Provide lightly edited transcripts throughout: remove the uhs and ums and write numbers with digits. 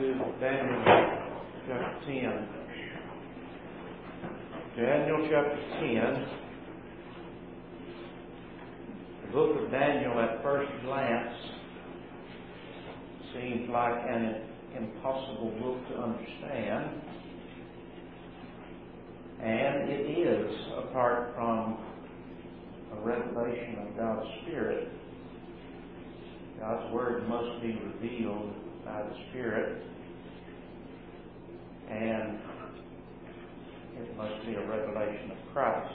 to Daniel chapter 10. Daniel chapter 10. The book of Daniel at first glance seems like an impossible book to understand. And it is, apart from a revelation of God's Spirit. God's Word must be revealed by the Spirit, and it must be a revelation of Christ.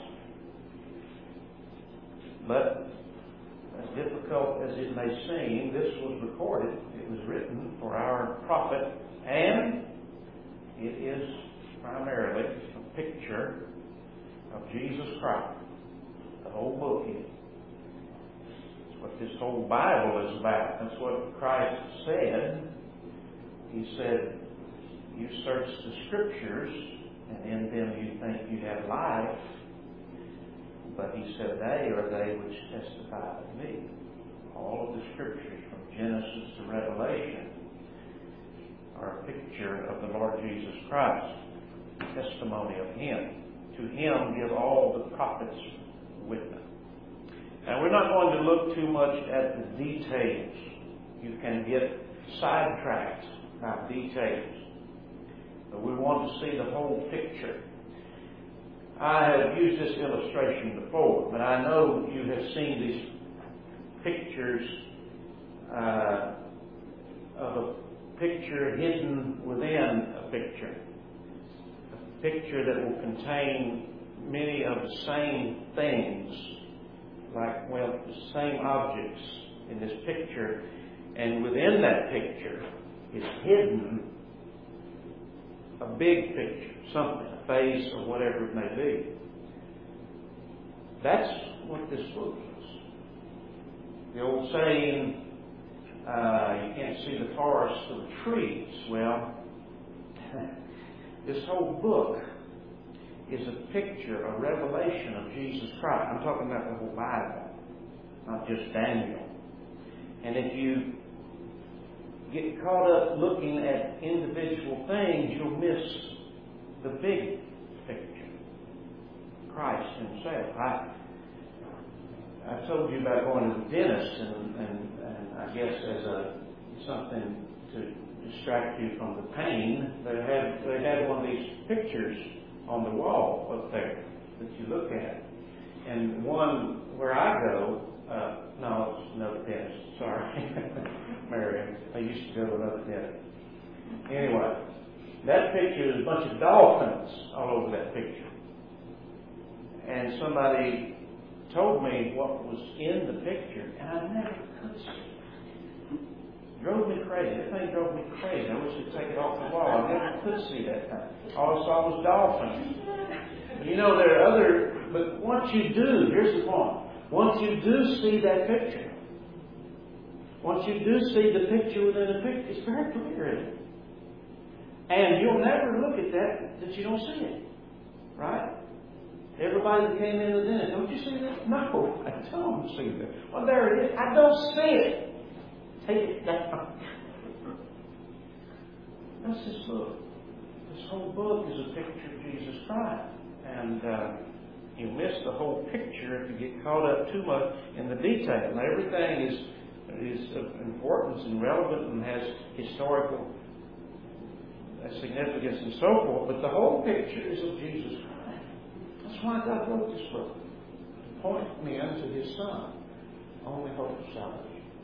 But as difficult as it may seem, this was recorded. It was written for our profit, and it is primarily a picture of Jesus Christ. The whole book is. That's what this whole Bible is about. That's what Christ said. He said, you search the Scriptures, and in them you think you have life. But he said, they are they which testify of me. All of the Scriptures, from Genesis to Revelation, are a picture of the Lord Jesus Christ. Testimony of Him. To Him give all the prophets witness. Now, we're not going to look too much at the details. You can get sidetracked by details. But we want to see the whole picture. I have used this illustration before, but I know you have seen these pictures of a picture hidden within a picture. A picture that will contain many of the same things, like, the same objects in this picture, and within that picture is hidden a big picture, something, a face or whatever it may be. That's what this book is. The old saying, you can't see the forest for the trees. Well, this whole book is a picture, a revelation of Jesus Christ. I'm talking about the whole Bible, not just Daniel. And if you get caught up looking at individual things, you'll miss the big picture, Christ Himself. I told you about going to the dentist, and I guess as something to distract you from the pain, they had one of these pictures on the wall up there that you look at. And one where I go, no, it's another dentist, sorry. Marion, I used to go to another dentist. Anyway, that picture is a bunch of dolphins all over that picture. And somebody told me what was in the picture, and I never could see it. Drove me crazy. That thing drove me crazy. I wish they'd take it off the wall. I never could see that thing. All I saw was dolphins. You know, there are other, but once you do, here's the point. Once you do see that picture, once you do see the picture within a picture, it's very clear, isn't it? And you'll never look at that you don't see it. Right? Everybody that came in with it, don't you see that? No, I don't see that. Well, there it is. I don't see it. Take it down. That's this book. This whole book is a picture of Jesus Christ. And you miss the whole picture if you get caught up too much in the detail. Now, everything is of importance and relevant and has historical significance and so forth, but the whole picture is of Jesus Christ. That's why God wrote this book, to point men to His Son, only hope of salvation.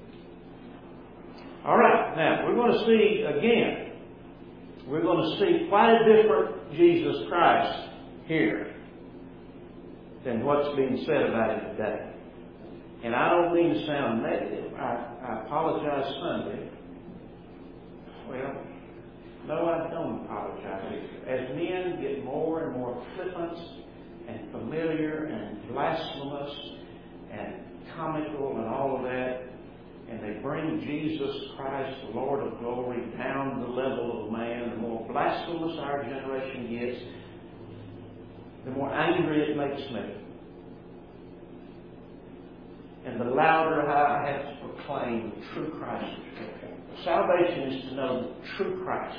All right, now we're going to see again. We're going to see quite a different Jesus Christ here than what's being said about Him today. And I don't mean to sound negative. I apologize Sunday. Well, no, I don't apologize either. As men get more and more flippant and familiar and blasphemous and comical and all of that, and they bring Jesus Christ, the Lord of glory, down to the level of man, the more blasphemous our generation gets, the more angry it makes me. and the louder I have to proclaim the true Christ of Scripture. Salvation is to know the true Christ.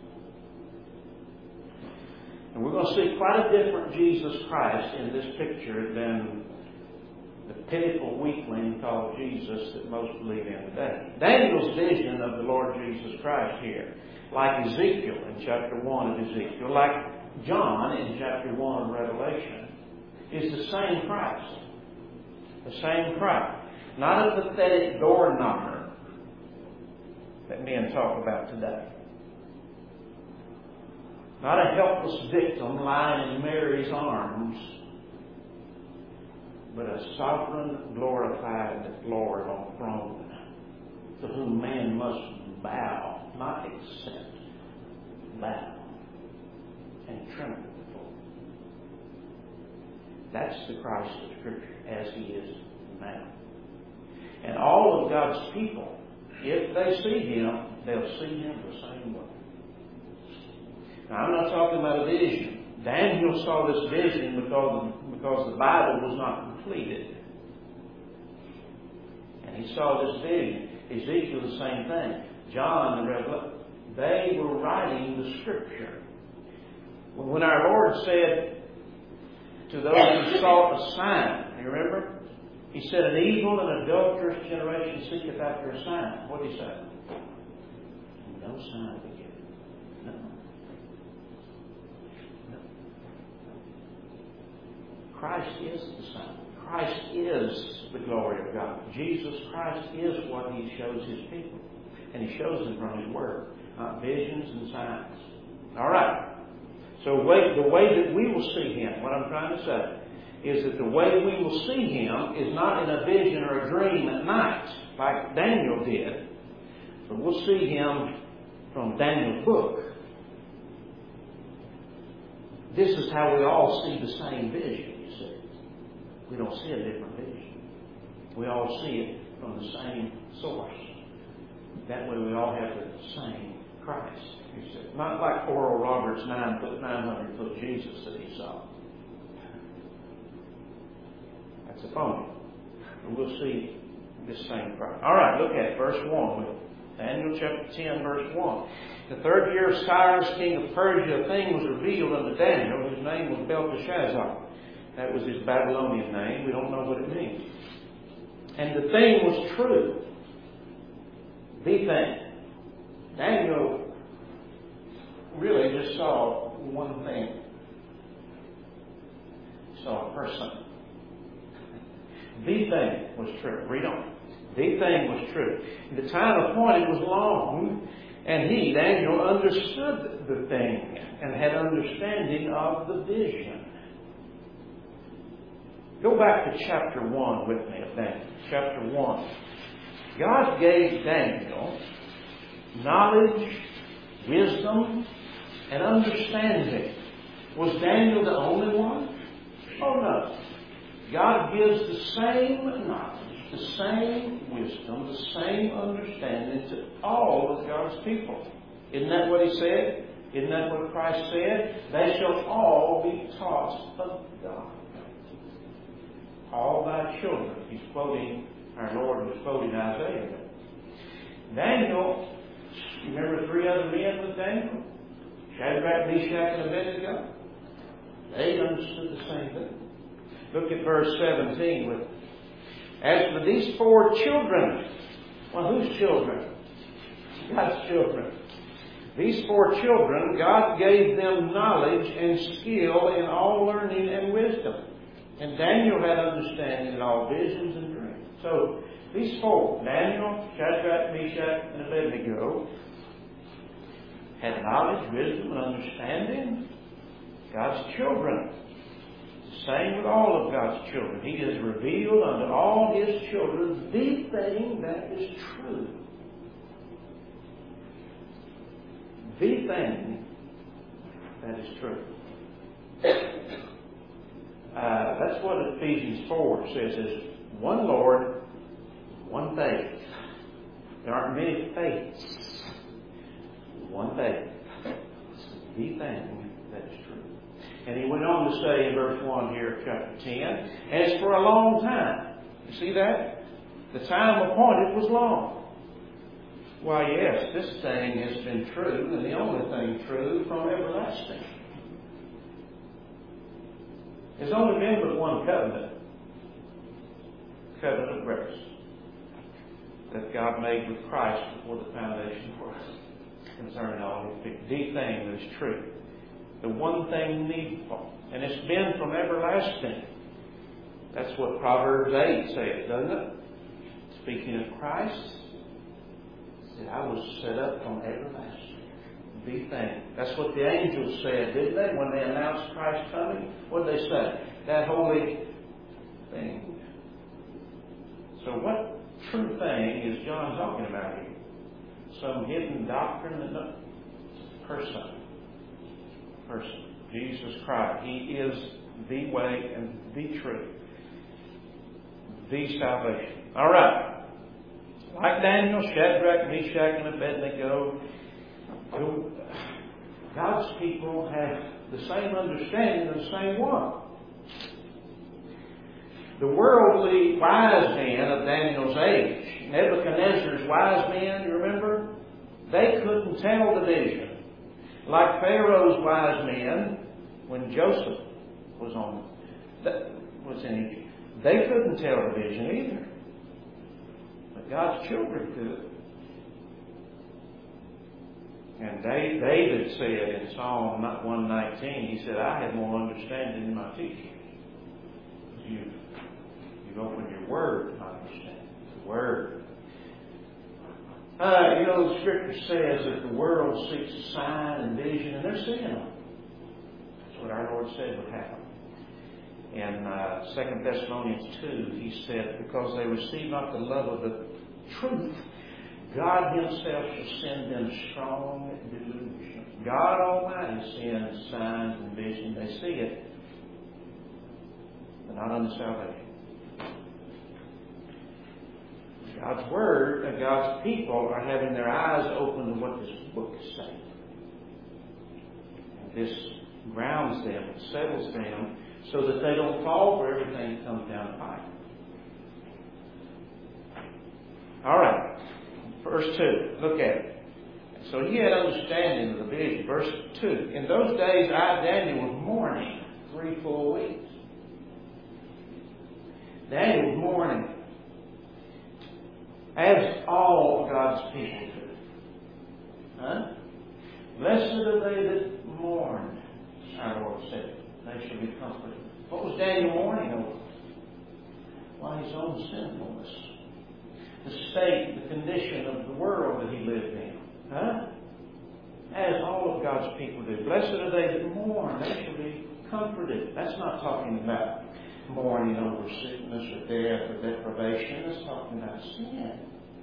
And we're going to see quite a different Jesus Christ in this picture than the pitiful weakling called Jesus that most believe in today. Daniel's vision of the Lord Jesus Christ here, like Ezekiel in chapter 1 of Ezekiel, like John in chapter 1 of Revelation, is the same Christ. The same Christ. Not a pathetic door knocker that men talk about today. Not a helpless victim lying in Mary's arms, but a sovereign, glorified Lord on the throne, to whom man must bow, not accept, bow, and tremble before. That's the Christ of Scripture as He is now. And all of God's people, if they see Him, they'll see Him the same way. Now, I'm not talking about a vision. Daniel saw this vision because the Bible was not completed. And he saw this vision. Ezekiel, the same thing. John, the Revelation, they were writing the Scripture. When our Lord said to those who sought a sign, you remember? He said, an evil and adulterous generation seeketh after a sign. What did He say? No sign be given. No. Christ is the sign. Christ is the glory of God. Jesus Christ is what He shows His people. And He shows them from His Word, not visions and signs. All right. So the way that we will see Him, what I'm trying to say, is that the way we will see Him is not in a vision or a dream at night, like Daniel did, but we'll see Him from Daniel's book. This is how we all see the same vision. We don't see a different vision. We all see it from the same source. That way we all have the same Christ. You see. Not like Oral Roberts' 900-foot Jesus that he saw. That's a phony. And we'll see this same Christ. All right, look at verse 1. Daniel chapter 10, verse 1. The third year of Cyrus, king of Persia, a thing was revealed unto Daniel, whose name was Belteshazzar. That was his Babylonian name. We don't know what it means. And the thing was true. The thing. Daniel really just saw one thing. He saw a person. The thing was true. Read on. The thing was true. The time appointed was long, and he, Daniel, understood the thing and had understanding of the vision. Go back to chapter 1 with me of Daniel. Chapter 1. God gave Daniel knowledge, wisdom, and understanding. Was Daniel the only one? Oh no. God gives the same knowledge, the same wisdom, the same understanding to all of God's people. Isn't that what He said? Isn't that what Christ said? They shall all be taught of God. All thy children. He's quoting, our Lord was quoting Isaiah. Daniel, you remember 3 other men with Daniel? Shadrach, Meshach, and Abednego? They understood the same thing. Look at verse 17 with me. As for these 4 children, well, whose children? God's children. These 4 children, God gave them knowledge and skill in all learning and wisdom. And Daniel had understanding in all visions and dreams. So, these 4, Daniel, Shadrach, Meshach, and Abednego, had knowledge, wisdom, and understanding. God's children. The same with all of God's children. He has revealed unto all His children the thing that is true. The thing that is true. That's what Ephesians 4 says is one Lord, one faith. There aren't many faiths. One faith. It's the thing that is true. And he went on to say in verse 1 here of chapter 10, as for a long time. You see that? The time appointed was long. Why, yes, this thing has been true, and the only thing true from everlasting. There's only been but one covenant. Covenant of grace. That God made with Christ before the foundation of the world. Concerning all His people. The thing that is true. The one thing needful. And it's been from everlasting. That's what Proverbs 8 says, doesn't it? Speaking of Christ, it said, I was set up from everlasting. The thing. That's what the angels said, didn't they? When they announced Christ's coming, what did they say? That holy thing. So what true thing is John talking about here? Some hidden doctrine? No. Person. Jesus Christ. He is the way and the truth. The salvation. All right. Like Daniel, Shadrach, Meshach, and Abednego, God's people have the same understanding of the same one. The worldly wise men of Daniel's age, Nebuchadnezzar's wise men, you remember? They couldn't tell the vision. Like Pharaoh's wise men, when Joseph was in Egypt, they couldn't tell the vision either. But God's children could. And David said in Psalm 119, he said, I have more understanding than my teachers. You've opened your word to understand. The word. The Scripture says that the world seeks a sign and vision, and they're seeing them. That's what our Lord said would happen. In 2 Thessalonians 2, He said, because they receive not the love of the truth, God Himself shall send them strong delusion. God Almighty sends signs and visions. They see it, but not unto salvation. God's Word and God's people are having their eyes open to what this book is saying. And this grounds them, it settles them, so that they don't fall for everything that comes down the pipe. All right. Verse 2. Look at it. So he had understanding of the vision. Verse 2. In those days I, Daniel, was mourning 3 full weeks. Daniel was mourning. As all of God's people do. Huh? Blessed are they that mourn, our Lord said. They shall be comforted. What was Daniel mourning over? Why, his own sinfulness. The state, the condition of the world that he lived in. Huh? As all of God's people do. Blessed are they that mourn. They shall be comforted. That's not talking about mourning over sickness or death or deprivation. It's talking about sin.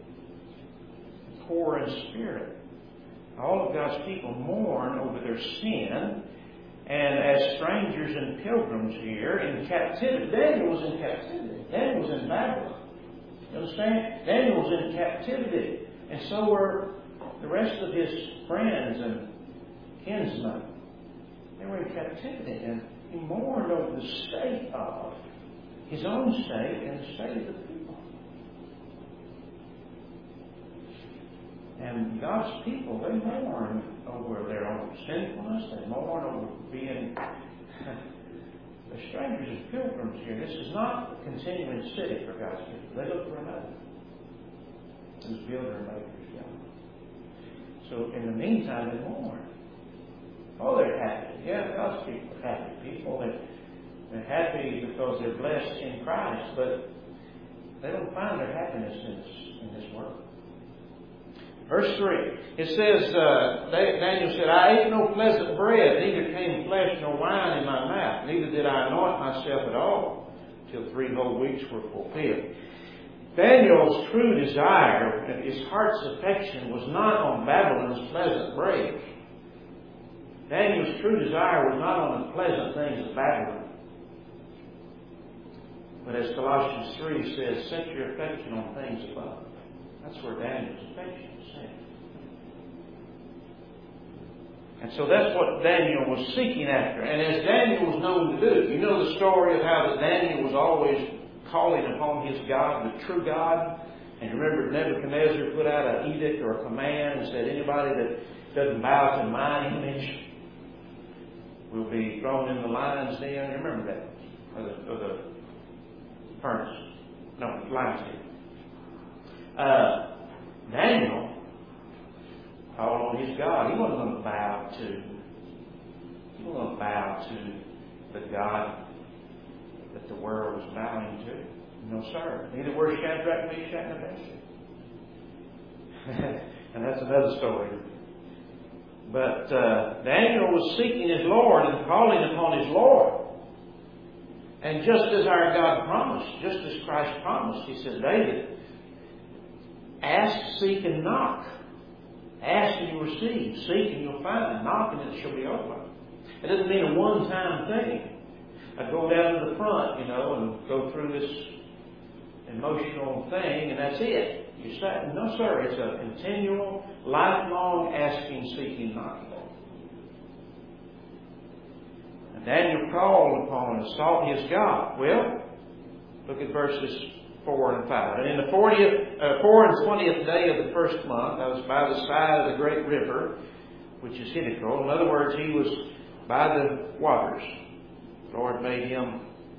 Poor in spirit. All of God's people mourn over their sin. And as strangers and pilgrims here in captivity. Daniel was in captivity. Daniel was in Babylon. You understand? Daniel was in captivity. And so were the rest of his friends and kinsmen. They were in captivity. And he mourned over the state of his own state and the state of the people. And God's people, they mourn over their own sinfulness. They mourn over being the strangers and pilgrims here. This is not a continuing city for God's people. They look for another whose builder and maker is God. So in the meantime, they mourn. Oh, they're happy. Yeah, God's people are happy people. They're happy because they're blessed in Christ, but they don't find their happiness in this world. Verse 3, it says, Daniel said, I ate no pleasant bread, neither came flesh nor wine in my mouth, neither did I anoint myself at all, till 3 whole weeks were fulfilled. Daniel's true desire and his heart's affection was not on Babylon's pleasant bread. Daniel's true desire was not on the pleasant things of Babylon. But as Colossians 3 says, set your affection on things above. That's where Daniel's affection is set. And so that's what Daniel was seeking after. And as Daniel was known to do, you know the story of how that Daniel was always calling upon his God, the true God. And remember, Nebuchadnezzar put out an edict or a command and said, anybody that doesn't bow to my image will be thrown in the lion's den. You remember that? Or the furnace. No, lion's den. Daniel called on his God. He wasn't going to bow to the God that the world was bowing to. No, sir. Neither were Shadrach, Meshach, and Abednego. And that's another story. But Daniel was seeking his Lord and calling upon his Lord. And just as our God promised, just as Christ promised, he said, David, ask, seek, and knock. Ask and you'll receive. Seek and you'll find. Knock and it shall be open. It doesn't mean a one-time thing. I go down to the front, and go through this emotional thing, and that's it. You say, no, sir. It's a continual, lifelong asking, seeking, knocking. And Daniel called upon and sought his God. Well, look at verses 4 and 5. And in the 4 and 20th day of the first month, I was by the side of the great river, which is Hiddekel. In other words, he was by the waters. The Lord made him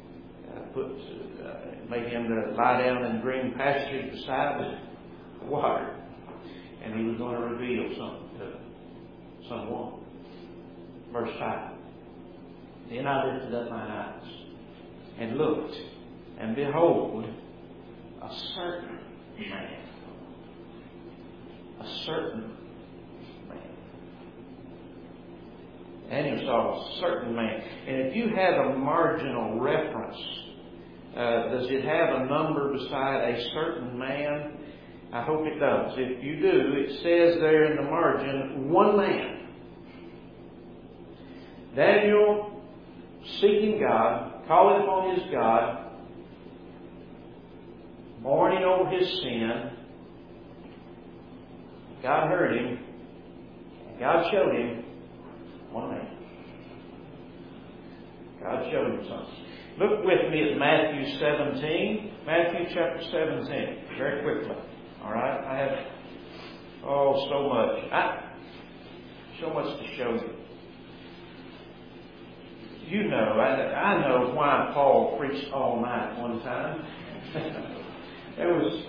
to lie down in green pastures beside the water, and he was going to reveal something to someone. Verse 5. Then I lifted up mine eyes and looked, and behold, a certain man. A certain man. Daniel saw a certain man. And if you have a marginal reference, does it have a number beside a certain man? I hope it does. If you do, it says there in the margin, one man. Daniel, seeking God, calling upon his God, mourning over his sin. God heard him. And God showed him one man. God showed him something. Look with me at Matthew 17. Matthew chapter 17. Very quickly. All right? I have, so much. So much to show you. You know, I know why Paul preached all night one time. It was,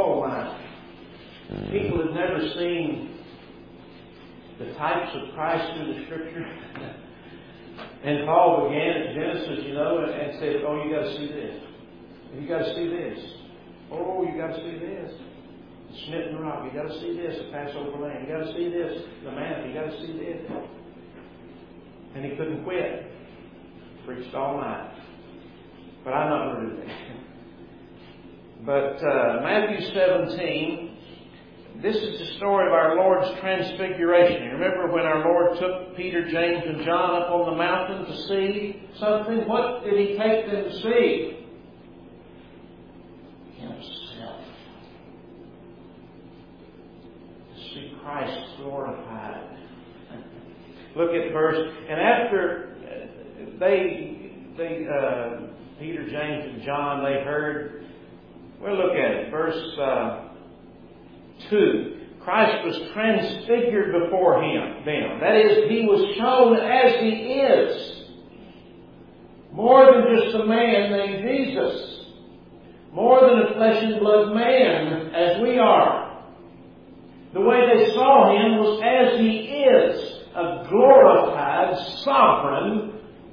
my. People have never seen the types of Christ through the Scripture. And Paul began at Genesis, and said, you got to see this. You got to see this. You got to see this. The smitten rock. You got to see this. The Passover lamb. You got to see this. The manna. You got to see this. And he couldn't quit. Preached all night. But I'm not going to do that. But Matthew 17, this is the story of our Lord's transfiguration. You remember when our Lord took Peter, James, and John up on the mountain to see something? What did he take them to see? Himself. To see Christ glorified. Look at verse. And after Peter, James, and John, they heard. Well, look at it. Verse 2. Christ was transfigured before them. That is, he was shown as he is. More than just a man named Jesus. More than a flesh and blood man as we are. The way they saw him was as he is. A glorified, sovereign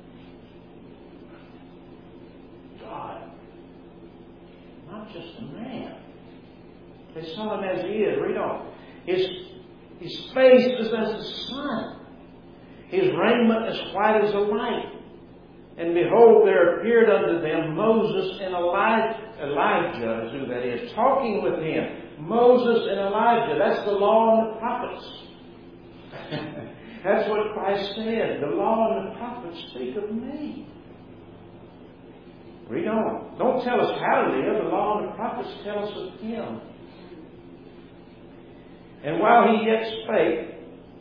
just a man. They saw him as he is. Read on. His face is as the sun. His raiment as white as a light. And behold, there appeared unto them Moses and Elijah is who that is, talking with him. Moses and Elijah. That's the law and the prophets. That's what Christ said. The law and the prophets speak of me. Read on. Don't tell us how to live. The law and the prophets tell us of him. And while he yet spake,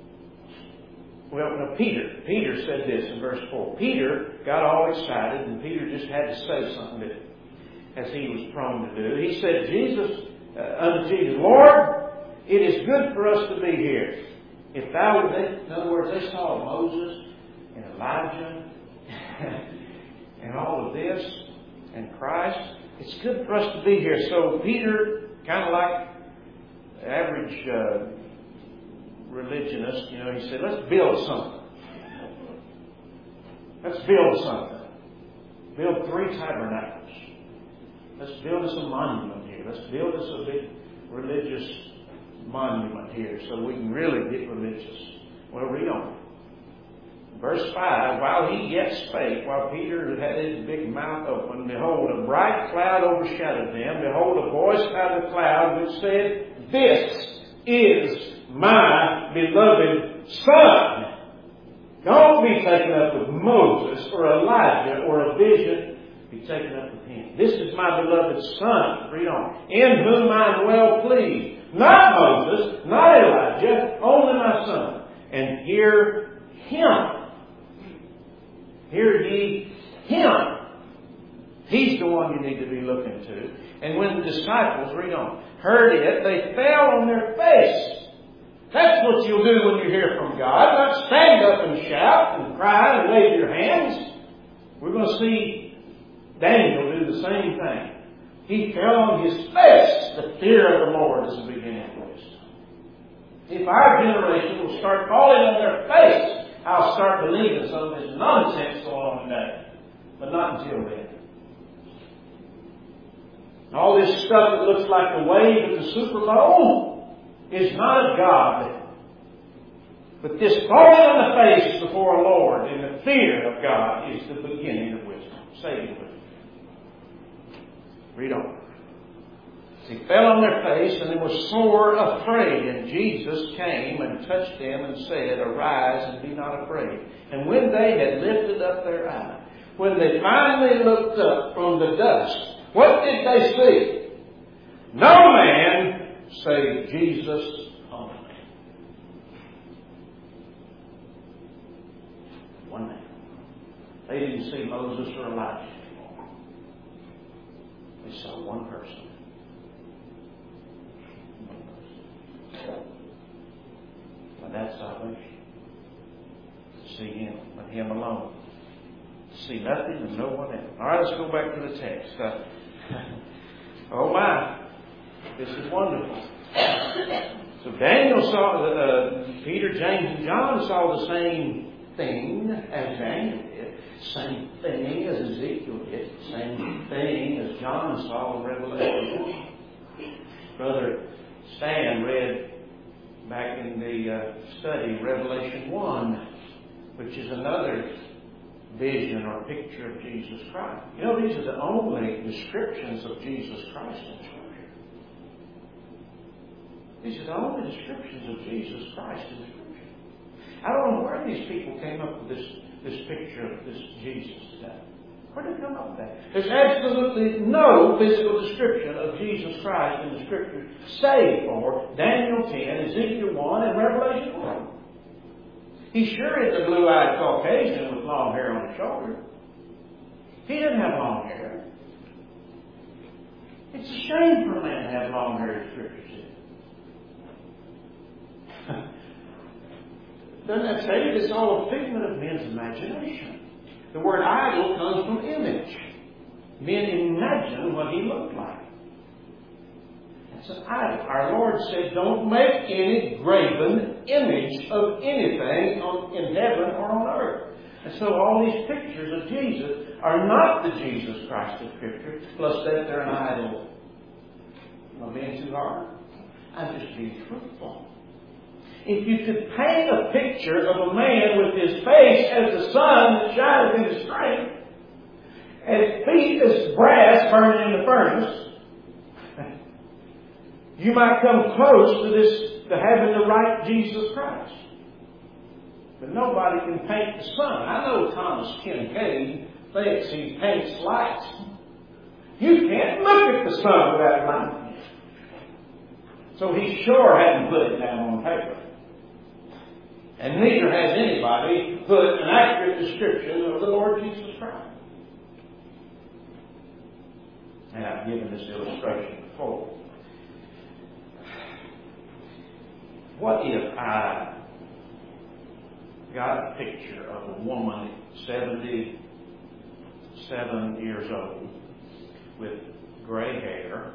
Peter said this in verse 4. Peter got all excited, and Peter just had to say something to him. as he was prone to do. He said, unto Jesus, Lord, it is good for us to be here. If thou would, in other words, they saw Moses and Elijah and all of this and Christ. It's good for us to be here. So Peter, kind of like the average religionist, he said, let's build something. Let's build something. Build 3 tabernacles. Let's build us a monument here. Let's build us a big religious monument here so we can really get religious. Well, read on. Verse 5, while he yet spake, while Peter had his big mouth open, behold, a bright cloud overshadowed them. Behold, a voice out of the cloud which said, This is my beloved Son. Don't be taken up with Moses or Elijah or a vision. Be taken up with him. This is my beloved Son. Read on. In whom I am well pleased. Not Moses, not Elijah, only my Son. And hear him. Hear ye him. He's the one you need to be looking to. And when the disciples, read on, heard it, they fell on their face. That's what you'll do when you hear from God. Not stand up and shout and cry and wave your hands. We're going to see Daniel do the same thing. He fell on his face. The fear of the Lord is the beginning of wisdom. If our generation will start falling on their face, I'll start believing some of this nonsense going on today. But not until then. All this stuff that looks like the wave at the Super Bowl is not of God. But this falling on the face before the Lord in the fear of God is the beginning of wisdom. Say it with me. Read on. They fell on their face and they were sore afraid. And Jesus came and touched them and said, Arise and be not afraid. And when they had lifted up their eyes, when they finally looked up from the dust, what did they see? No man save Jesus only. One man. They didn't see Moses or Elijah anymore. They saw one person. And that's salvation. To see Him and Him alone. To see nothing and no one else. All right, let's go back to the text. Oh my, this is wonderful. So Daniel saw, Peter, James, and John saw the same thing as Daniel did. Same thing as Ezekiel did. Same thing as John saw in Revelation 1. Brother Stan read back in the study Revelation 1, which is another vision or picture of Jesus Christ. You know, these are the only descriptions of Jesus Christ in Scripture. These are the only descriptions of Jesus Christ in Scripture. I don't know where these people came up with this picture of this Jesus today. Where did they come up with that? There's absolutely no physical description of Jesus Christ in the Scripture, save for Daniel 10, Ezekiel 1, and Revelation 1. He sure is a blue-eyed Caucasian with long hair on his shoulder. He didn't have long hair. It's a shame for a man to have long hair, as Scripture says. Doesn't that say it? It's all a figment of men's imagination. The word idol comes from image. Men imagine what he looked like. That's an idol. Our Lord said, don't make any graven image of anything in heaven or on earth. And so all these pictures of Jesus are not the Jesus Christ of Scripture, plus that they're an idol. Am I being too hard? I'm just being truthful. If you could paint a picture of a man with his face as the sun that shines in his strength, and his feet as brass burning in the furnace, you might come close to having the right Jesus Christ. But nobody can paint the sun. I know Thomas Kincaid thinks he paints lights. You can't look at the sun without light. So he sure hadn't put it down on paper. And neither has anybody put an accurate description of the Lord Jesus Christ. And I've given this illustration before. What if I got a picture of a woman 77 years old with gray hair,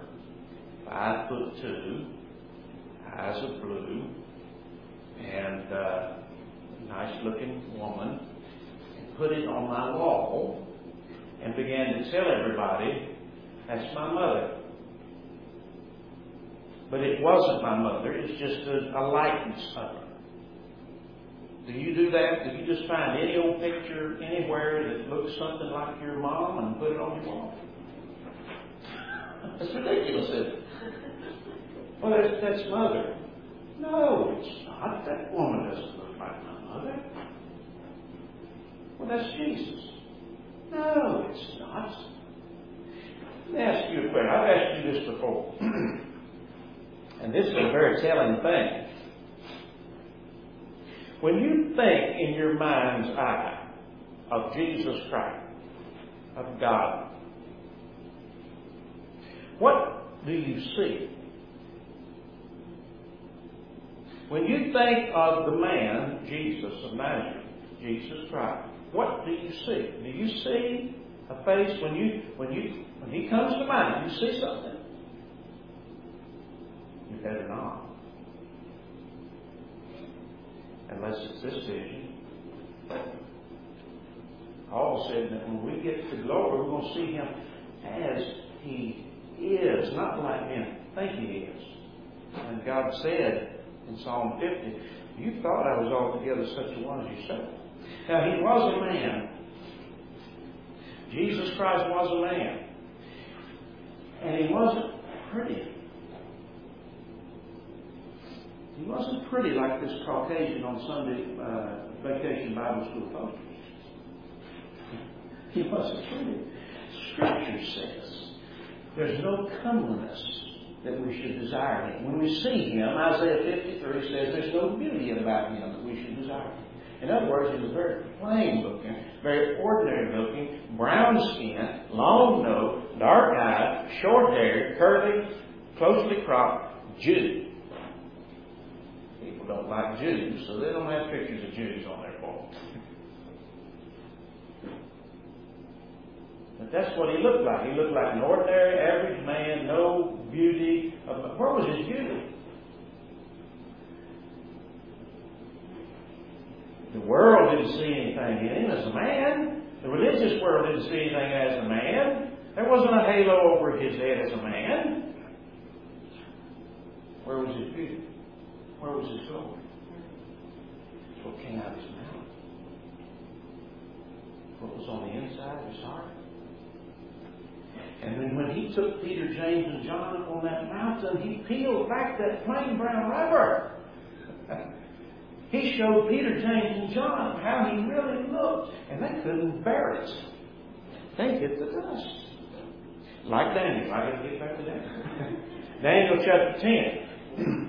5'2", eyes of blue, and a nice looking woman, and put it on my wall and began to tell everybody, that's my mother. But it wasn't my mother, it's just a likeness of her. Do you do that? Do you just find any old picture anywhere that looks something like your mom and put it on your wall? That's ridiculous, isn't it? Well, that's mother. No, it's not. That woman doesn't look like my mother. Well, that's Jesus. No, it's not. Let me ask you a question. I've asked you this before. And this is a very telling thing. When you think in your mind's eye of Jesus Christ, of God, what do you see? When you think of the man, Jesus of Nazareth, Jesus Christ, what do you see? Do you see a face when he comes to mind? You see something? You better not. Unless it's this vision. Paul said that when we get to glory, we're going to see him as he is, not like men think he is. And God said in Psalm 50, you thought I was altogether such a one as yourself. Now, he was a man. Jesus Christ was a man. And he wasn't pretty. He wasn't pretty like this Caucasian on Sunday Vacation Bible School posters. He wasn't pretty. Scripture says there's no comeliness that we should desire him. When we see him, Isaiah 53 says there's no beauty about him that we should desire him. In other words, he was very plain looking, very ordinary looking, brown skin, long nose, dark eyed, short hair, curly, closely cropped Jew. People don't like Jews, so they don't have pictures of Jews on their wall. But that's what he looked like. He looked like an ordinary, average man, no beauty. Where was his beauty? The world didn't see anything in him as a man. The religious world didn't see anything as a man. There wasn't a halo over his head as a man. Where was his beauty? Where was his glory? That's what came out of his mouth. What was on the inside of his heart. And then when he took Peter, James, and John up on that mountain, he peeled back that plain brown rubber. He showed Peter, James, and John how he really looked. And they couldn't bear it. They hit the dust. Like Daniel. I got to get back to Daniel. Daniel chapter 10.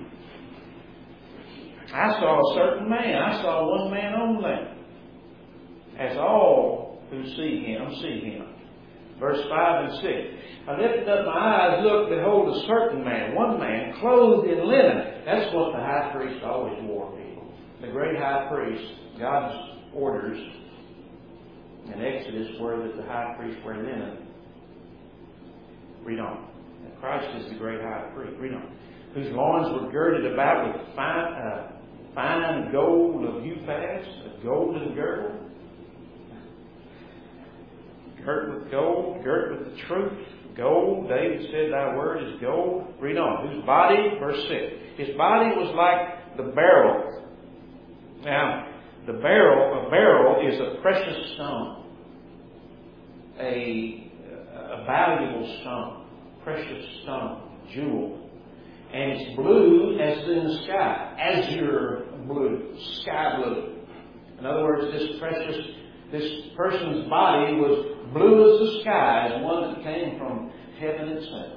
I saw a certain man. I saw one man only. As all who see him, see him. Verse 5 and 6. I lifted up my eyes, looked, behold, a certain man, one man, clothed in linen. That's what the high priest always wore, people. The great high priest, God's orders in Exodus were that the high priest wear linen. Read on. And Christ is the great high priest. Read on. Whose loins were girded about with fine gold of Uphaz, a golden girdle. Girt with gold, girt with the truth. Gold, David said, thy word is gold. Read on. Whose body, verse 6. His body was like the beryl. Now, a beryl is a precious stone. A valuable stone. Precious stone. Jewel. And it's blue as in the sky. Azure blue. Sky blue. In other words, this person's body was blue as the sky, as one that came from heaven itself.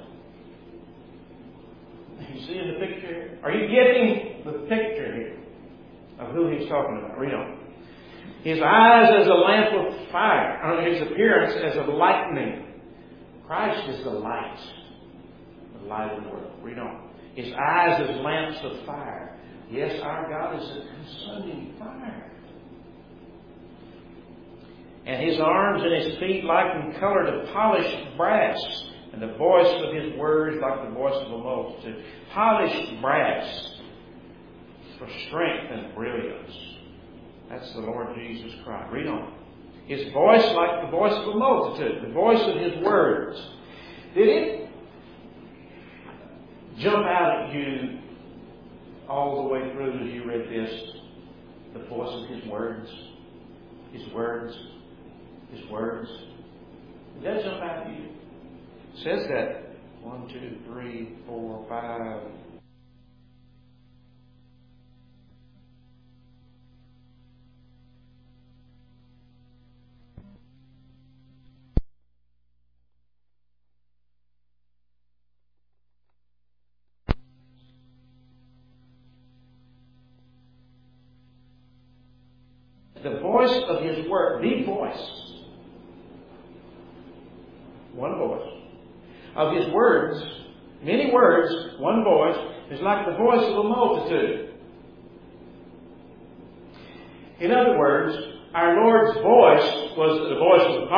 You see in the picture here? Are you getting the picture here of who he's talking about? Read on. His eyes as a lamp of fire. His appearance as of lightning. Christ is the light of the world. Read on. His eyes as lamps of fire. Yes, our God is a consuming fire. And His arms and His feet like in color to polished brass, and the voice of His words like the voice of a multitude. Polished brass for strength and brilliance. That's the Lord Jesus Christ. Read on. His voice like the voice of a multitude. The voice of His words. Did it jump out at you all the way through as you read this? The voice of His words. His words. His words. Did that jump out at you? It says that 1, 2, 3, 4, 5. The voice of His word, the voice, one voice, of His words, many words, one voice, is like the voice of a multitude. In other words, our Lord's voice was the voice of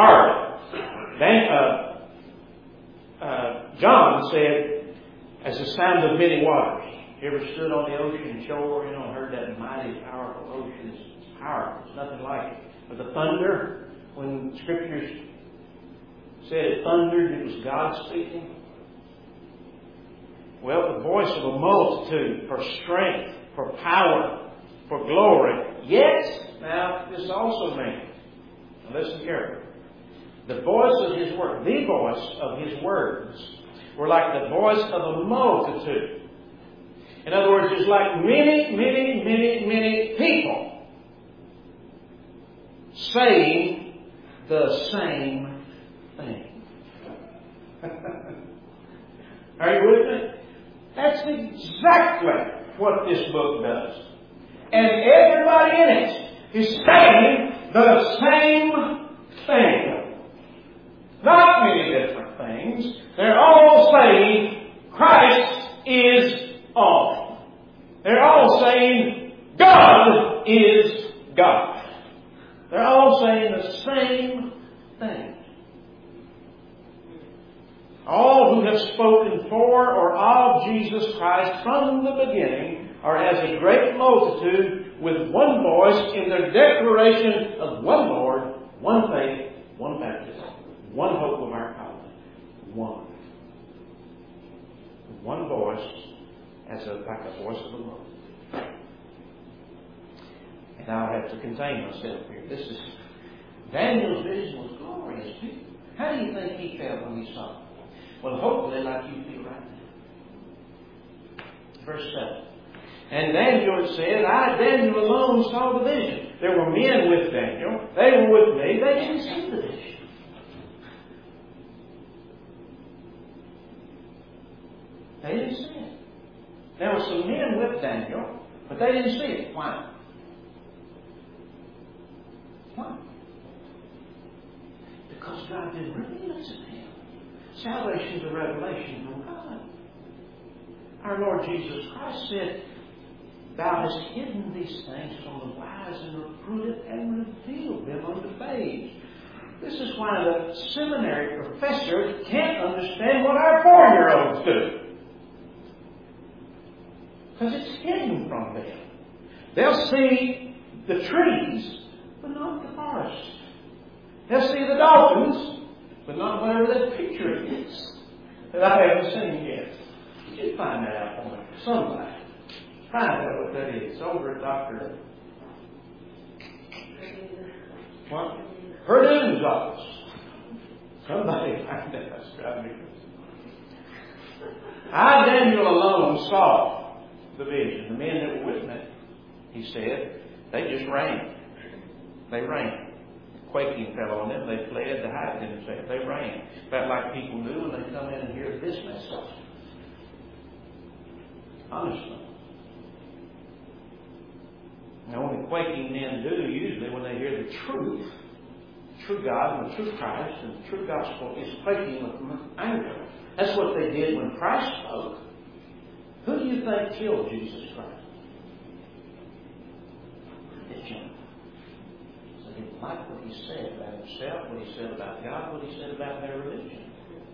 authority. John said, as the sound of many waters. You ever stood on the ocean shore, heard that mighty, powerful ocean? It's powerful. There's nothing like it. But the thunder, when Scriptures said it thundered, it was God speaking. Well, the voice of a multitude for strength, for power, for glory. Yet, now, this also means, now listen carefully, the voice of His word, the voice of His words, were like the voice of a multitude. In other words, it's like many, many, many, many people saying the same thing. Are you with me? That's exactly what this book does. And everybody in it is saying the same thing. Not many different things. They're all saying Christ is all. They're all saying God is God. They're all saying the same thing. All who have spoken for or of Jesus Christ from the beginning are as a great multitude with one voice in their declaration of one Lord, one faith, one baptism, one hope of our calling. One. One voice like a voice of a multitude. And I'll have to contain myself here. Daniel's vision was glorious, too. How do you think he felt when he saw it? Well, hopefully like you feel right now. Verse 7. And Daniel said, I, Daniel, alone saw the vision. There were men with Daniel. They were with me. They didn't see the vision. They didn't see it. There were some men with Daniel, but they didn't see it. Why? Why? Because God didn't reveal it to them. Salvation is a revelation from God. Our Lord Jesus Christ said, Thou hast hidden these things from the wise and reproved and revealed them unto babes. This is why the seminary professors can't understand what our 4-year-olds do. Because it's hidden from them. They'll see the trees, but not the forest. They'll see the dolphins, but not whatever that picture is that I haven't seen yet. Just find that out for me. Somebody. Find out what that is. Over at Dr. What? Purdue's office. Somebody find that. That's driving me crazy. I, Daniel, alone saw the vision. The men that were with me, he said, they just ran. They ran. Quaking fell on them. They fled to hide themselves. They ran. Felt like people knew when they come in and hear this message. Honestly. Now, only quaking men do usually when they hear the truth true God and the true Christ and the true gospel is quaking with anger. That's what they did when Christ spoke. Who do you think killed Jesus Christ? Religion. So they didn't like what he said about himself, what he said about God, what he said about their religion.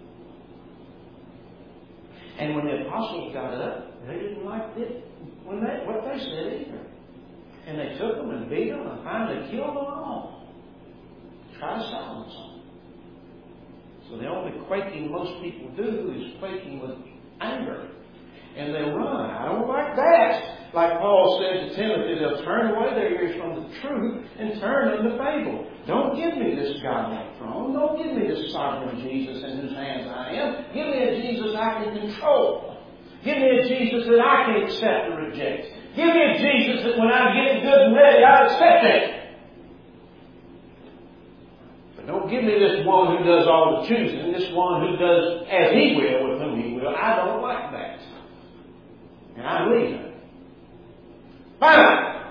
And when the apostles got up, they didn't like it what they said either. And they took them and beat them and finally killed them all. Try to silence them. So the only quaking most people do is quaking with anger. And they run. I don't like that. Like Paul said to Timothy, they'll turn away their ears from the truth and turn into fable. Don't give me this godlike throne. Don't give me this sovereign Jesus in whose hands I am. Give me a Jesus I can control. Give me a Jesus that I can accept and reject. Give me a Jesus that when I'm getting good and ready, I'll accept it. But don't give me this one who does all the choosing, this one who does as he will with whom he will. I don't like that. And I'm leaving. Fine.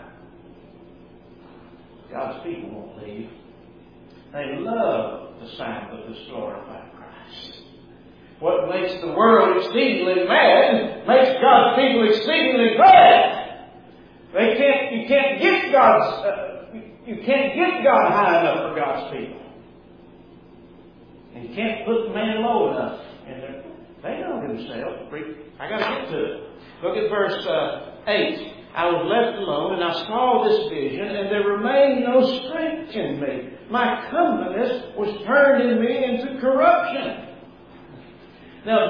God's people won't leave. They love the sound of this glorified Christ. What makes the world exceedingly mad makes God's people exceedingly glad. You can't get God high enough for God's people. And you can't put man low enough. And they know themselves. I got to get to it. Look at verse 8. I was left alone, and I saw this vision, and there remained no strength in me. My comeliness was turned in me into corruption. Now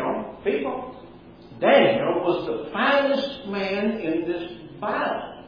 Daniel was the finest man in this Bible.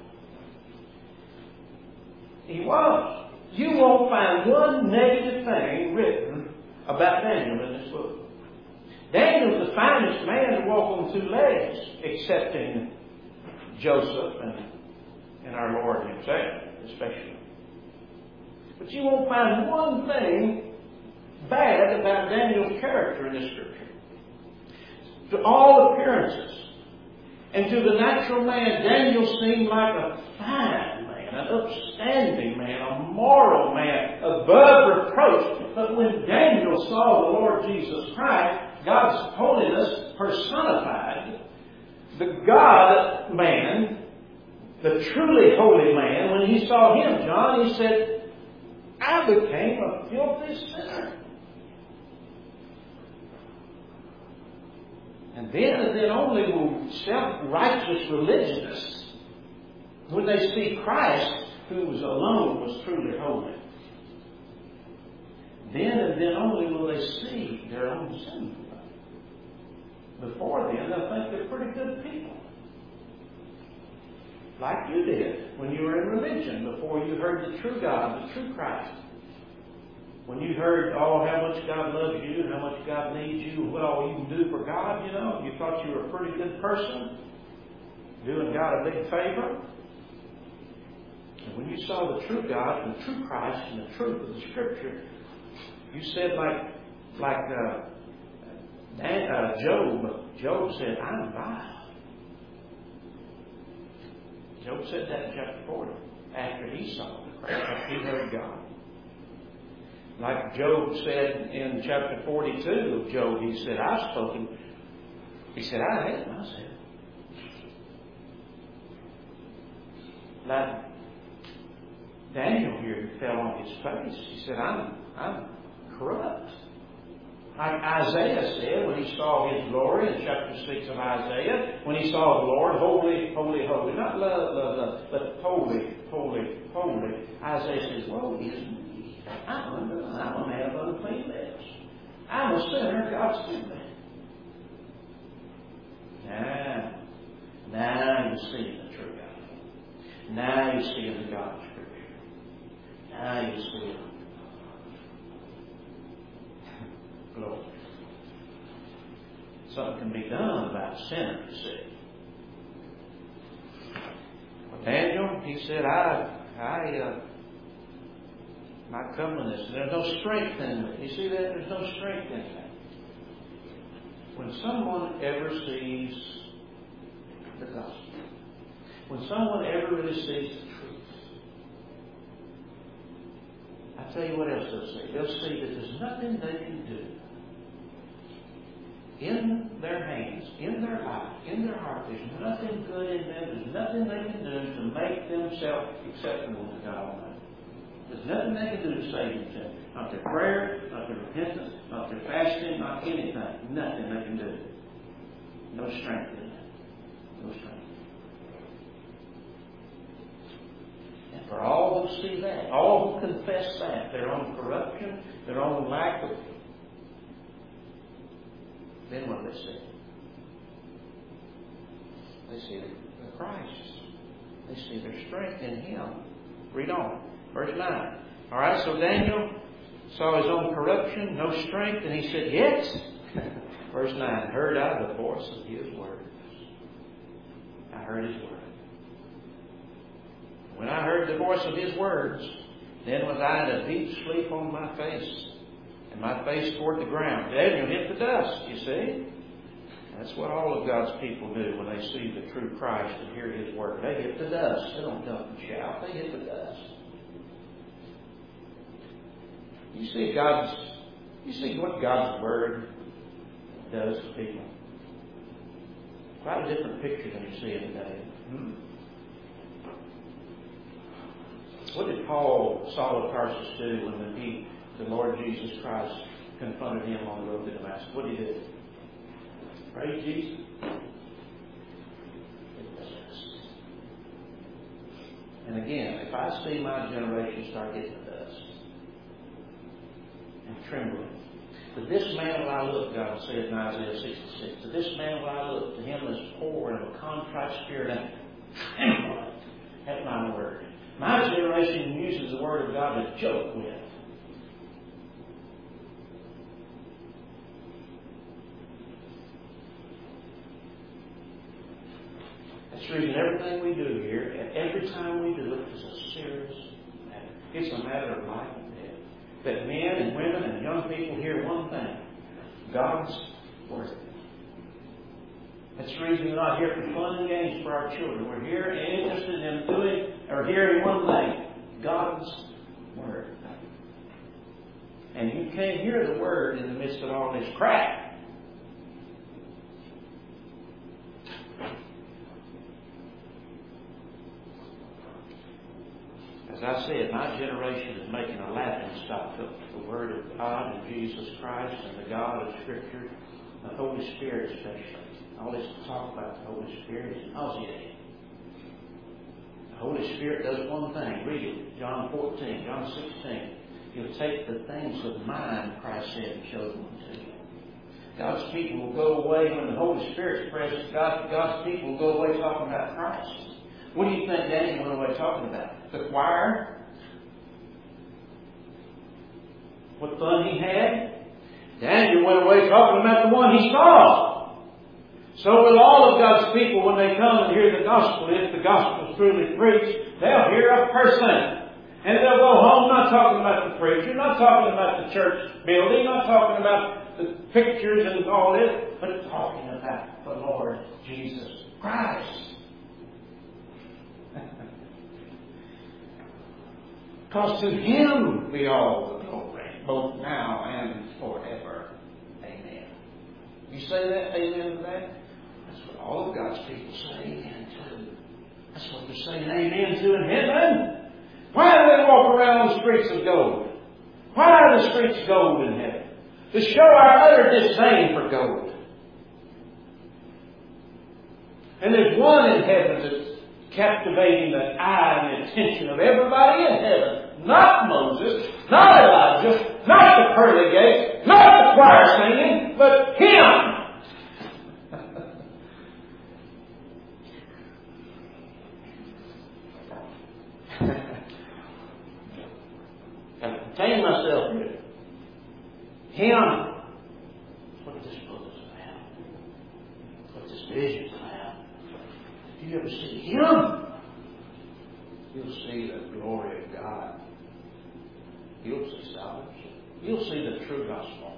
He was. You won't find one negative thing written about Daniel in this book. Daniel's the finest man to walk on two legs, excepting Joseph and our Lord himself, especially. But you won't find one thing bad about Daniel's character in this scripture. To all appearances, and to the natural man, Daniel seemed like a fine man, an upstanding man, a moral man, above reproach. But when Daniel saw the Lord Jesus Christ, God's holiness personified, the God man, the truly holy man, when he saw him, John, he said, I became a filthy sinner. And then only will self-righteous religionists, when they see Christ, who was alone, was truly holy, then only will they see their own sin. Before then, they'll think they're pretty good people. Like you did when you were in religion, before you heard the true God, the true Christ. When you heard, how much God loves you and how much God needs you, what all you can do for God, you thought you were a pretty good person, doing God a big favor. And when you saw the true God and the true Christ and the truth of the Scripture, you said Job said, I'm vile. Job said that in chapter 40, after he saw the Christ, after he heard God. Like Job said in chapter 42 of Job, he said, he said, I hate myself. Like Daniel here fell on his face. He said, I'm corrupt. Like Isaiah said when he saw his glory in chapter 6 of Isaiah, when he saw the Lord, holy, holy, holy. Not love, but holy, holy, holy. Isaiah says, woe is me. I'm a man of unclean lips. I'm a sinner. God sent me. Now you see the true God. Now you see the God of Scripture. Now you see it. Glory. Something can be done about sinners, you see. Well, Daniel, he said, my comeliness, there's no strength in me. You see that? There's no strength in me. When someone ever sees the gospel, when someone ever really sees the truth, I I'll tell you what else they'll see. They'll see that there's nothing they can do in their hands, in their life, in their heart. There's nothing good in them. There's nothing they can do to make themselves acceptable to God Almighty. There's nothing they can do to save themselves. Not their prayer, not their repentance, not their fasting, not anything. Nothing they can do. No strength in them. No strength. And for all who see that, all who confess that, their own corruption, their own lack of, then what do they see? They see the Christ. They see their strength in Him. Read on. Verse 9. All right, so Daniel saw his own corruption, no strength, and he said, yet, verse 9, heard I the voice of His words. I heard His word. When I heard the voice of His words, then was I in a deep sleep on my face, and my face toward the ground. Daniel hit the dust, you see. That's what all of God's people do when they see the true Christ and hear His word. They hit the dust. They don't jump and shout. They hit the dust. You see what God's word does to people. Quite a different picture than you see in today. What did Saul of Tarsus, do when the Lord Jesus Christ confronted him on the road to Damascus? What did he do? Praise Jesus. And again, if I see my generation start getting the dust and trembling, to this man will I look, God said in Isaiah 66. To this man will I look, to him that is poor and of a contrite spirit, and trembling at my word. My generation uses the word of God to joke with. That's the reason everything we do here, and every time we do it, is a serious matter. It's a matter of life and death. That men and women and young people hear one thing: God's word. That's the reason we're not here for fun and games for our children. We're here and interested in them doing or hearing one thing: God's word. And you can't hear the word in the midst of all this crap. As I said, my generation is making a laughing stock of the Word of God and Jesus Christ and the God of Scripture, the Holy Spirit especially. All this talk about the Holy Spirit is nauseating. The Holy Spirit does one thing. Read it. John 14, John 16. He'll take the things of mine, Christ said, and show them to you. God's people will go away when the Holy Spirit's present. God's people will go away talking about Christ. What do you think Daniel went away talking about? The choir? What fun he had? Daniel went away talking about the one he saw. So will all of God's people, when they come and hear the gospel, if the gospel is truly preached, they'll hear a person. And they'll go home not talking about the preacher, not talking about the church building, not talking about the pictures and all this, but talking about the Lord Jesus Christ. Because to Him be all the glory, both now and forever. Amen. You say that? Amen to that? That's what all of God's people say amen to. That's what they're saying amen to in heaven. Why do they walk around the streets of gold? Why are the streets gold in heaven? To show our utter disdain for gold. And there's one in heaven that's captivating the eye and the attention of everybody in heaven. Not Moses, not Elijah, not the pearly gates, not the choir singing, but Him. I've contained myself here. Him. That's what this book is about. That's what this vision is about. If you ever see Him, you'll see the glory of God. You'll see salvation. You'll see the true gospel.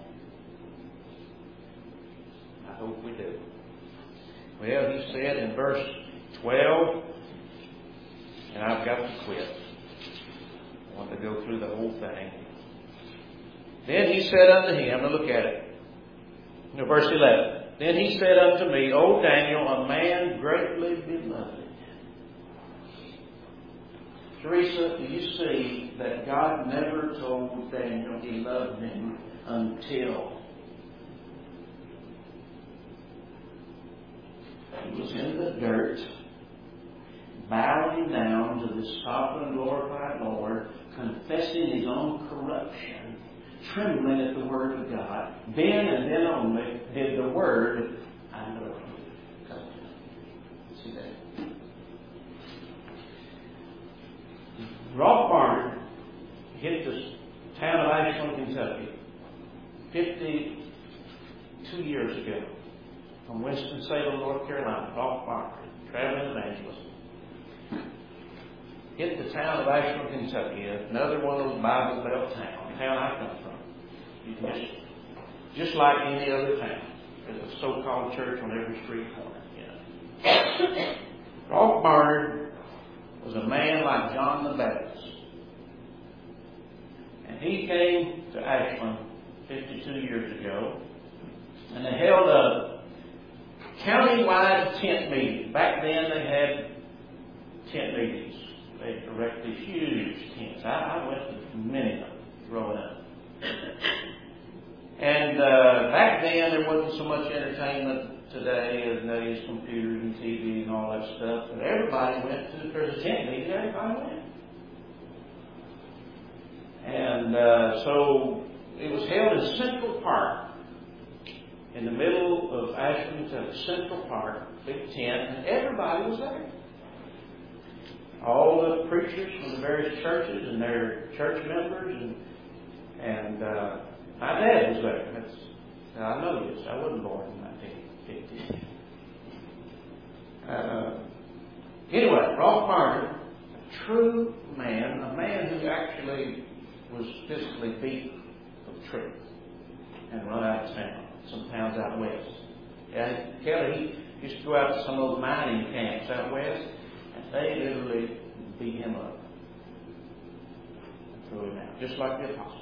I hope we do. Well, he said in verse 12, and I've got to quit. I want to go through the whole thing. Then he said unto him, now look at it. Verse 11. Then he said unto me, O Daniel, a man greatly beloved. Teresa, do you see that God never told Daniel He loved him until he was in the dirt, bowing down to the sovereign and glorified Lord, confessing his own corruption, trembling at the Word of God. Then and then only did the Word, I love you, come. See that? Rolf Barnard hit the town of Ashland, Kentucky, 52 years ago, from Winston-Salem, North Carolina. Rolf Barnard, traveling evangelist, hit the town of Ashland, Kentucky, another one of those Bible Belt towns, the town I come from. You can just like any other town. There's a so-called church on every street corner. You know. Rolf Barnard was a man like John the Baptist. And he came to Ashland 52 years ago, and they held a county-wide tent meeting. Back then they had tent meetings. They erected huge tents. I went to many of them growing up. And back then there wasn't so much entertainment today as today's computers and TV and all that stuff. But everybody went to, there's a tent meeting, everybody went. And so it was held in Central Park, in the middle of Ashland, Central Park, big tent, and everybody was there. All the preachers from the various churches and their church members, and my dad was there. I know this. I wasn't born in 1950. Anyway, Rolf Barnard, a true man, a man who actually was physically beaten for the truth and run out of town, some towns out west. Yeah, Kelly, he used to go out to some of those mining camps out west, and they literally beat him up and threw him out, just like the apostle.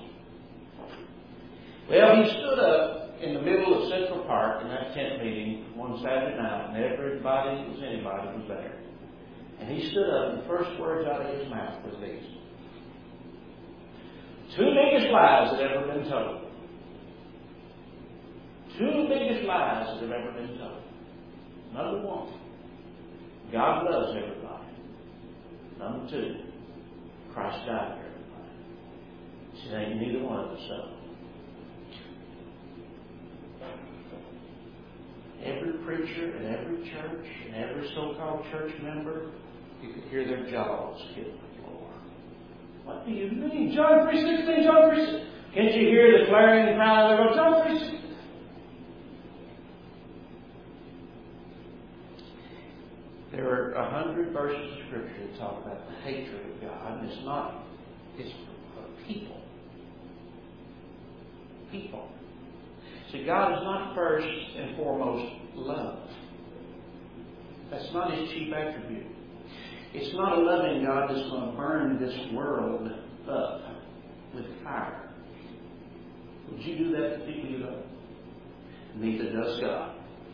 Well, he stood up in the middle of Central Park in that tent meeting one Saturday night, and everybody that was anybody was there. And he stood up, and the first words out of his mouth was these: two biggest lies that have ever been told. Two biggest lies that have ever been told. Number one, God loves everybody. Number two, Christ died for everybody. See, ain't neither one of us so. Every preacher and every church and every so-called church member, you could hear their jaws hit the floor. What do you mean? John 3:16, John 3:16. Can't you hear the clarion cry of John 3:16? There are 100 verses of Scripture that talk about the hatred of God. And it's for people. People. See, God is not first and foremost love. That's not His chief attribute. It's not a loving God that's going to burn this world up with fire. Would you do that to people you love? Neither does God.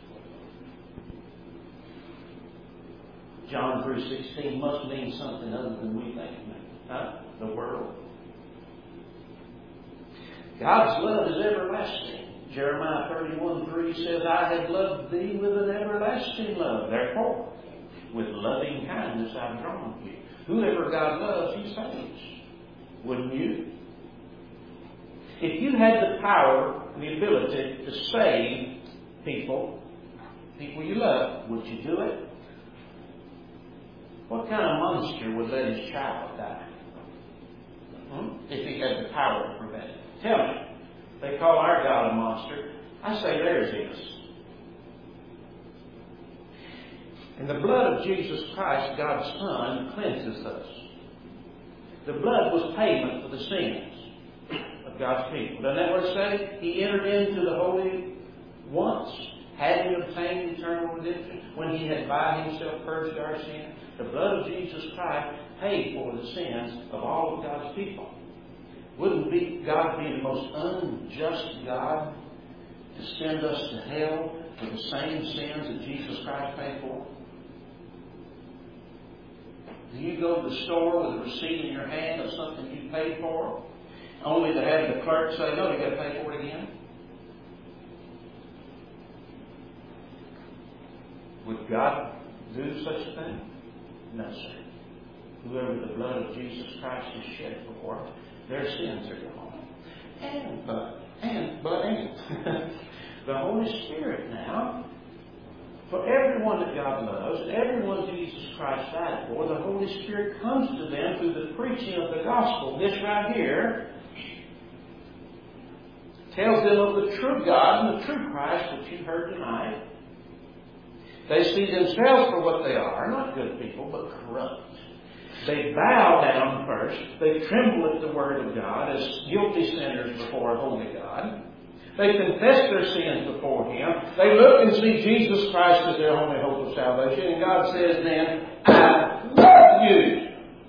John 3:16 must mean something other than we think it means. Huh? The world. God's love is everlasting. Jeremiah 31:3 says, I have loved thee with an everlasting love. Therefore, with loving kindness I've drawn you. Whoever God loves, He saves. Wouldn't you? If you had the power and the ability to save people you love, would you do it? What kind of monster would let his child die? If he had the power to prevent it. Tell me. They call our God a monster. I say theirs is. And the blood of Jesus Christ, God's Son, cleanses us. The blood was payment for the sins of God's people. Doesn't that what it say? He entered into the Holy once, having obtained eternal redemption, when He had by Himself purged our sin. The blood of Jesus Christ paid for the sins of all of God's people. Wouldn't God be the most unjust God to send us to hell for the same sins that Jesus Christ paid for? Do you go to the store with a receipt in your hand of something you paid for, only to have the clerk say, no, you've got to pay for it again? Would God do such a thing? No, sir. Whoever the blood of Jesus Christ is shed for, their sins are gone. But the Holy Spirit now, for everyone that God loves, and everyone Jesus Christ died for, the Holy Spirit comes to them through the preaching of the gospel. This right here tells them of the true God and the true Christ that you heard tonight. They see themselves for what they are, not good people, but corrupt. They bow down first. They tremble at the Word of God as guilty sinners before a holy God. They confess their sins before Him. They look and see Jesus Christ as their only hope of salvation. And God says then, I love you.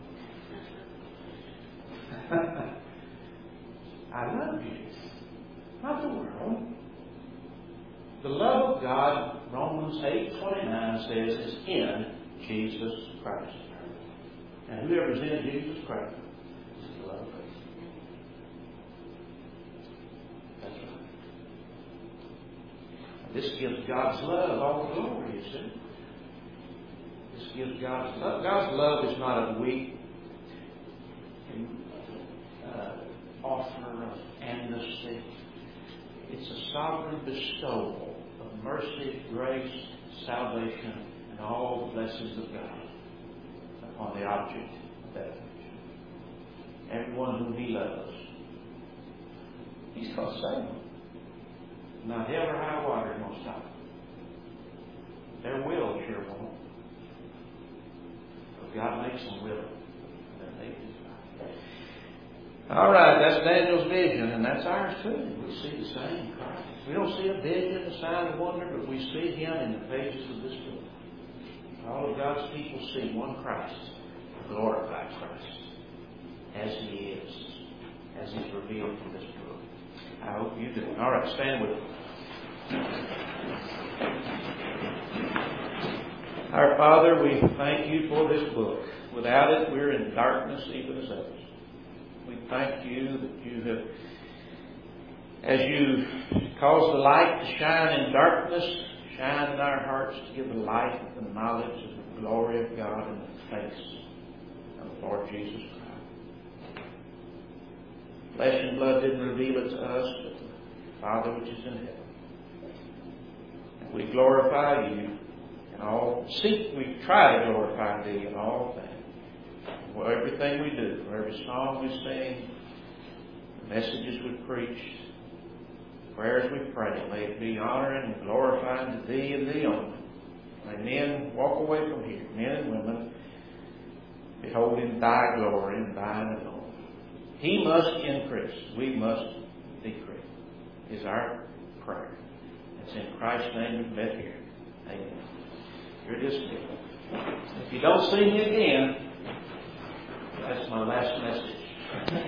I love you. Not the world. The love of God, Romans 8:29 says, is in Jesus Christ. And whoever's in Jesus Christ is the love of God. That's right. This gives God's love all the glory, you see. This gives God's love. God's love is not a weak offer of amnesty. It's a sovereign bestowal of mercy, grace, salvation, and all the blessings of God upon the object of that affection. Everyone whom He loves, He's going to save them. Not hell or high water is going to stop them. Their will sure won't. But God makes them willing. All right, that's Daniel's vision, and that's ours too. We see the same Christ. We don't see a vision, a sign of wonder, but we see Him in the pages of this book. All of God's people see one Christ, a glorified Christ, as He is, as He's revealed from this book. I hope you do. All right, stand with me. Our Father, we thank You for this book. Without it, we're in darkness even as others. We thank You that You have, as You cause the light to shine in darkness, shine in our hearts to give the light of the knowledge of the glory of God in the face of the Lord Jesus Christ. Flesh and blood didn't reveal it to us, but the Father which is in heaven. And we glorify You in all, we try to glorify Thee in all things. For everything we do, for every song we sing, the messages we preach, the prayers we pray, may it be honoring and glorifying to Thee and Thee only. May men walk away from here, men and women, beholding Thy glory and Thine alone. He must increase, we must decrease, is our prayer. It's in Christ's name we've met here. Amen. You're dismissed. If you don't see me again, that's my last message.